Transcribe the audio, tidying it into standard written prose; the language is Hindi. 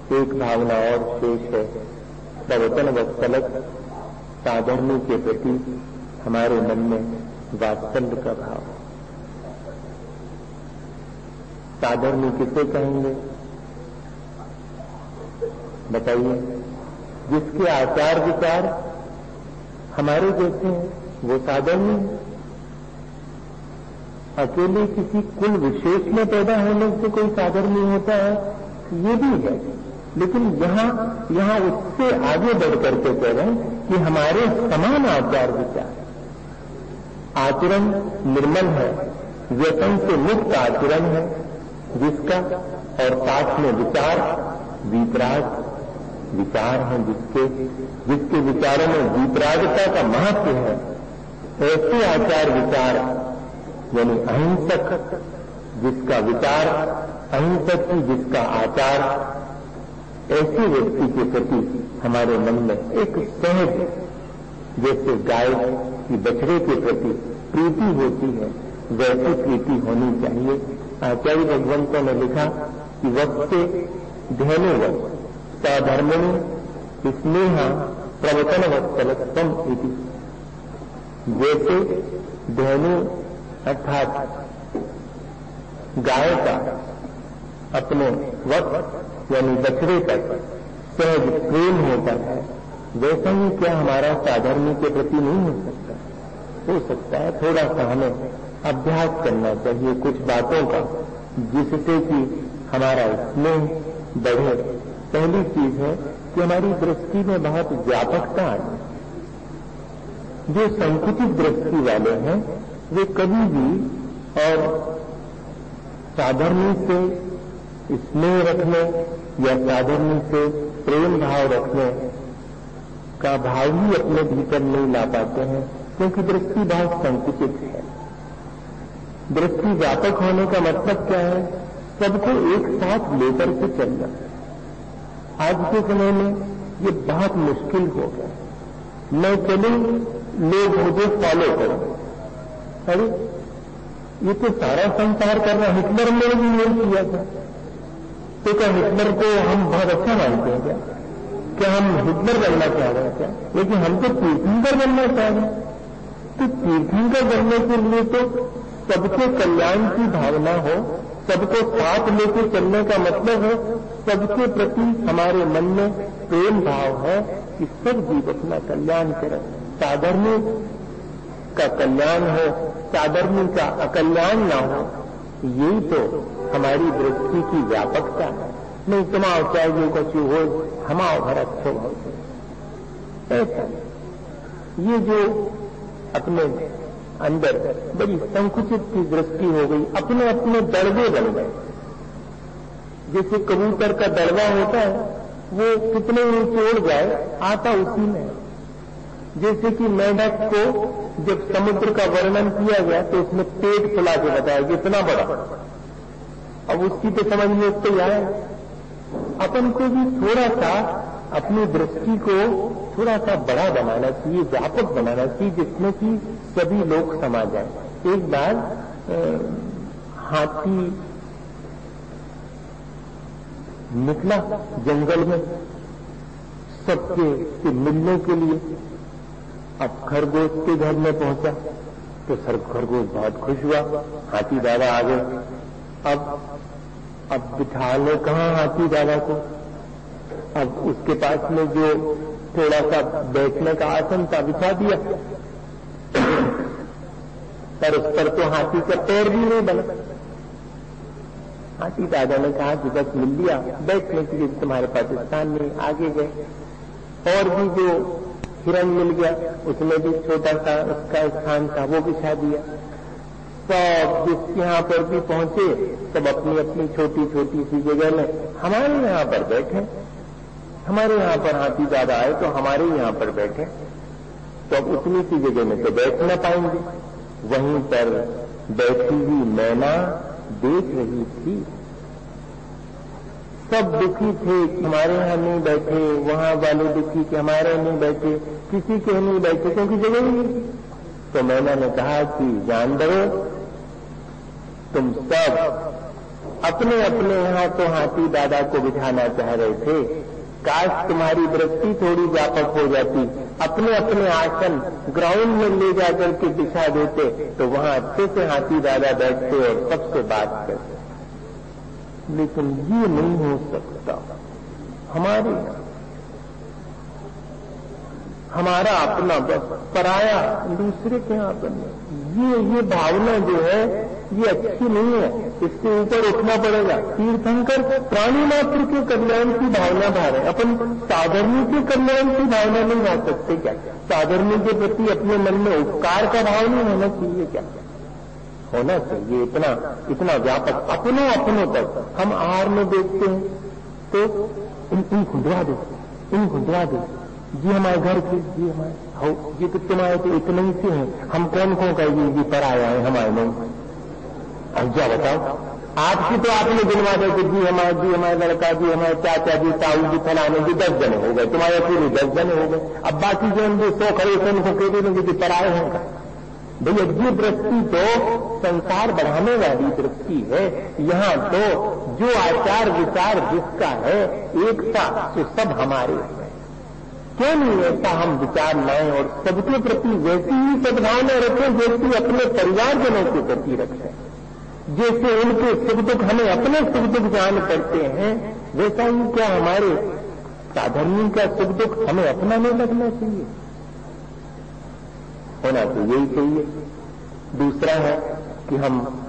एक भावना और शेष है, प्रवचन वत्सलक साधर्मी के प्रति हमारे मन में वात्सल्य का भाव। साधर्मी किसे कहेंगे बताइए? जिसके आचार विचार हमारे जैसे हैं वो साधर्मी है। अकेले किसी कुल विशेष में पैदा होने से कोई साधर्मी होता है ये भी है, लेकिन यहाँ उससे आगे बढ़ करके कह रहे हैं कि हमारे समान आचार विचार, आचरण निर्मल है, व्यसन से मुक्त आचरण है जिसका, और साथ में विचार विपराग विचार हैं जिसके विचारों में विपरागता का महत्व है। ऐसे आचार विचार यानी अहिंसक जिसका विचार, अहिंसक ही जिसका आचार, ऐसे व्यक्ति के प्रति हमारे मन में एक सहज, जैसे गाय की बछड़े के प्रति प्रीति होती है वैसी प्रीति होनी चाहिए। आचार्य भगवंतों ने लिखा कि वक्ते धेनुवत् साधर्मिणी स्नेहा प्रवचन वत्सलत्वम इति। जैसे धेनु अर्थात गाय का अपने वक्त यानी बछड़े तक सहज प्रेम होता है, वैसा ही क्या हमारा साधर्मी के प्रति नहीं हो सकता? हो सकता है। थोड़ा सा हमें अभ्यास करना चाहिए कुछ बातों का, जिससे कि हमारा स्नेह बढ़े। पहली चीज है कि हमारी दृष्टि में बहुत व्यापकता आए। जो संकुचित दृष्टि वाले हैं वे कभी भी और साधर्मी से स्नेह रखने या साधर्मी से प्रेम भाव रखने का भाव ही अपने भीतर नहीं ला पाते हैं, क्योंकि दृष्टि बहुत संकुचित है। दृष्टि व्यापक होने का मतलब क्या है? सबको एक साथ लेकर के चलना। आज के समय में ये बहुत मुश्किल हो गया। मैं चलूं, लोग मुझे फॉलो करो। अरे ये तो सारा संसार कर रहा। हिटलर ने भी ये किया था, तो क्या हिटलर को हम बहुत अच्छा मानते हैं क्या हम हिटलर बनना चाह रहे हैं क्या? लेकिन हम तो तीर्थंकर बनना चाह रहे हैं। तो तीर्थंकर बनने के लिए तो सबके कल्याण की भावना हो, सबको साथ लेकर चलने का मतलब है सबके प्रति हमारे मन में प्रेम भाव है कि सब जीव अपना कल्याण करें। साधर्मी का कल्याण हो, साधर्मी का अकल्याण ना हो, यही तो हमारी दृष्टि की व्यापकता है। नहीं तुम्हारा चाहे जो कुछ हो, हमारा घर अच्छो हो, ऐसा ये जो अपने अंदर बड़ी संकुचित की दृष्टि हो गई, अपने अपने दड़बे बन गए। जैसे कबूतर का दड़बा होता है, वो कितने ऊंचे उड़ जाए आता उसी में। जैसे कि मेंढक को जब समुद्र का वर्णन किया गया तो उसने पेट फुला के बताया कि इतना बड़ा, अब उसकी तो समझ में उसको आया। अपन को भी थोड़ा सा अपनी दृष्टि को थोड़ा सा बड़ा बनाना चाहिए, व्यापक बनाना चाहिए, जिसमें कि सभी लोग समा जाए। एक बार हाथी निकला जंगल में सबके से मिलने के लिए। अब खरगोश के घर में पहुंचा तो खरगोश बहुत खुश हुआ, हाथी दादा आ गए। अब बिठा लो कहाँ हाथी दादा को? अब उसके पास में जो थोड़ा सा बैठने का आसन था बिछा दिया, पर उस पर तो हाथी का पैर भी नहीं बना। हाथी दादा ने कहा कि बस मिल लिया बैठने के लिए तुम्हारे पास स्थान नहीं, आगे गए। और भी जो हिरण मिल गया, उसमें भी छोटा सा उसका स्थान था, वो बिछा दिया। सब जिस यहाँ पर भी पहुंचे सब अपनी अपनी छोटी छोटी सी जगह में हमारे यहाँ पर बैठे। हमारे यहाँ पर हाथी दादा आए तो हमारे यहाँ पर बैठे, तो अब उतनी सी जगह में तो बैठ न पाएंगे। वहीं पर बैठी हुई मैना देख रही थी। सब दुखी थे कि हमारे यहाँ नहीं बैठे, वहां वाले दुखी कि हमारे नहीं बैठे, किसी के नहीं बैठे क्योंकि जगह ही नहीं। तो मैंने कहा कि जान दो तुम सब अपने अपने यहाँ तो हाथी दादा को बिठाना चाह रहे थे। काश तुम्हारी दृष्टि थोड़ी व्यापक हो जाती, अपने अपने आसन ग्राउंड में ले जाकर के बिछा देते तो वहां अच्छे से हाथी दादा बैठते और सबसे बात करते। लेकिन ये नहीं हो सकता। हमारा अपना बस, पराया दूसरे के यहाँ बनना, ये भावना जो है ये अच्छी नहीं है। इससे ऊपर उठना पड़ेगा। तीर्थंकर प्राणी मात्र के कल्याण की भावना भा रहे, अपन साधर्मी के कल्याण की भावना नहीं भा सकते क्या? साधर्मी के प्रति अपने मन में उपकार का भाव नहीं होना चाहिए क्या? होना चाहिए। इतना व्यापक अपनों तक हम आहार में देखते हैं तो इन खुदवा दे जी हमारे घर के, जी हमारे ये तो तुम्हारे तो इतने ही से हैं, हम कौन कहेंगे जी पर आया है हमारे नहीं। अब क्या बताओ, आपकी तो आपने गिनवा दे कि जी हमारे लड़का, जी हमारे चाचा जी, ताऊ जी, फलाने जी 10 जने हो गए, तुम्हारे पूरे 10 जने हो गए। अब बाकी जो उनके 100 खड़े थे उनको कह देंगे कि पर आए होंगे। भैया ये दृष्टि तो संसार बढ़ाने वाली दृष्टि है। यहाँ तो जो आचार विचार जिसका है एकता, तो सब हमारे हैं। क्यों नहीं ऐसा हम विचार लाएं और सबके प्रति वैसी ही सद्भावना रखें जैसी अपने परिवारजनों के प्रति रखें। जैसे उनके सुख दुख हमें अपने सुख दुख जान करते हैं, वैसा ही क्या हमारे साधर्मी का सुख दुख हमें अपना नहीं लगना चाहिए? होना तो यही चाहिए। दूसरा है कि हम